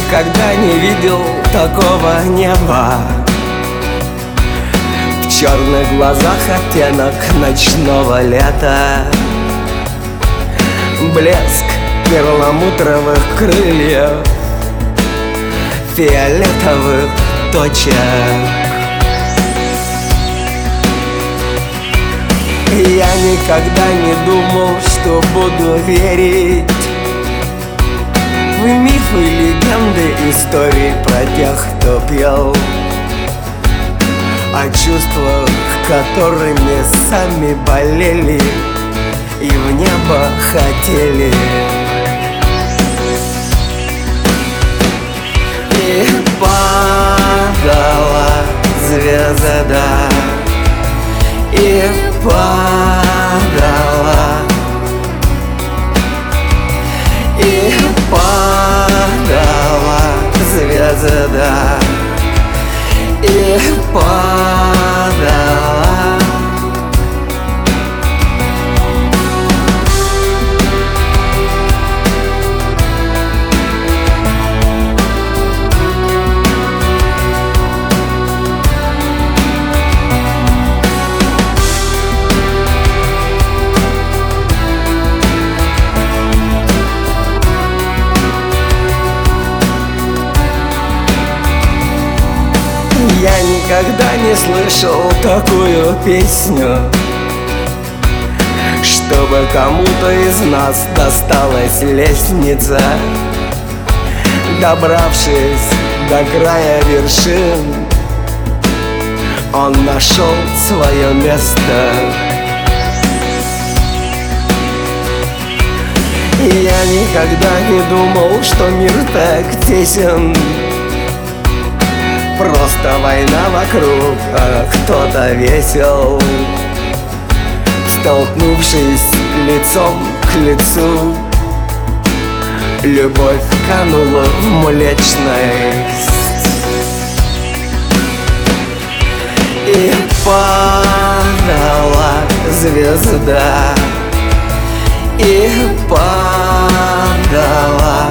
никогда не видел такого неба. В черных глазах оттенок ночного лета, блеск перламутровых крыльев, фиолетовых точек. Я никогда не думал, что буду верить в мифы, легенды, истории про тех, кто пел, о чувствах, которыми сами болели и в небо хотели. И падала звезда, и падала, и падала звезда, и падала. Я никогда не слышал такую песню, чтобы кому-то из нас досталась лестница. Добравшись до края вершин, он нашел свое место. И я никогда не думал, что мир так тесен. Просто война вокруг, а кто-то весел. Столкнувшись лицом к лицу, любовь канула в млечность. И падала звезда, и падала,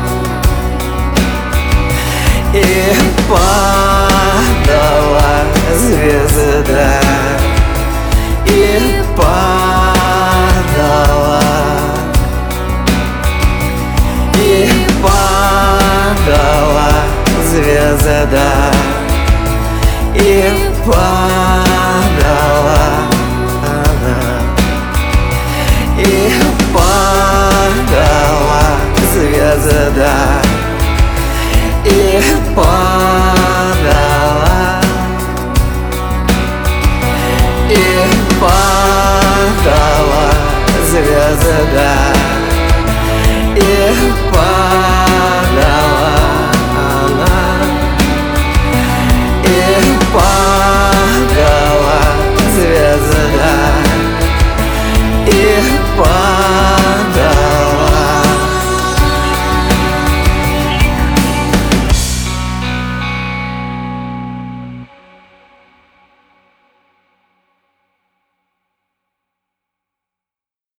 и падала звезда, и падала, и падала звезда, и падала, и падала звезда.